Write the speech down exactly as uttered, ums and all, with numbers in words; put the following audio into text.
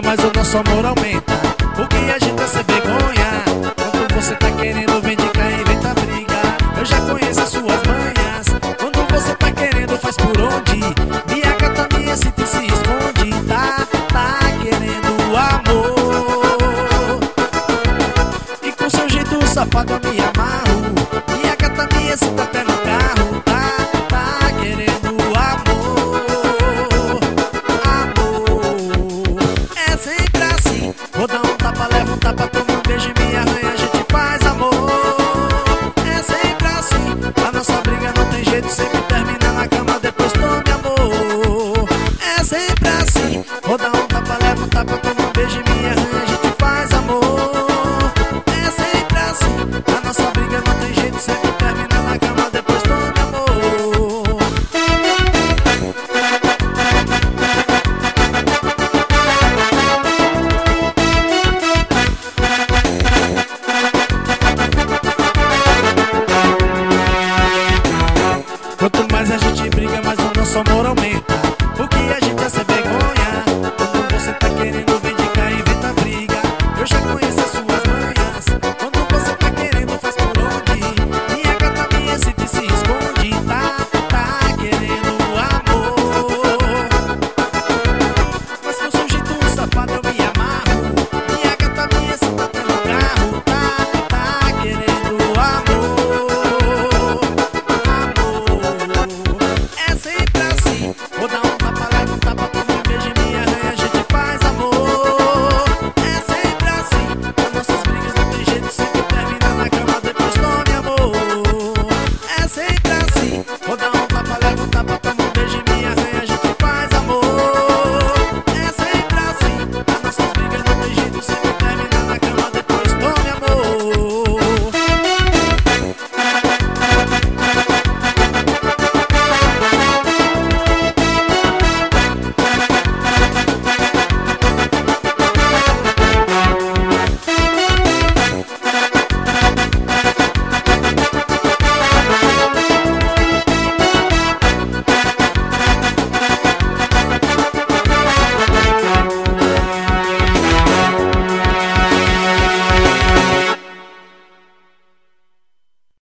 mas o nosso amor aumenta. Porque a gente é sem vergonha. Quando você tá querendo, vem de cá e inventa briga. Eu já conheço as suas manhas. Quando você tá querendo, faz por onde? Me acata, me excita e se esconde. Tá, tá querendo amor. E com seu jeito safado eu me amarro. Me acata, me excita até no carro. Tá, tá querendo amor. Amor. É sempre assim. Vou dar um tapa, levo um tapa, toma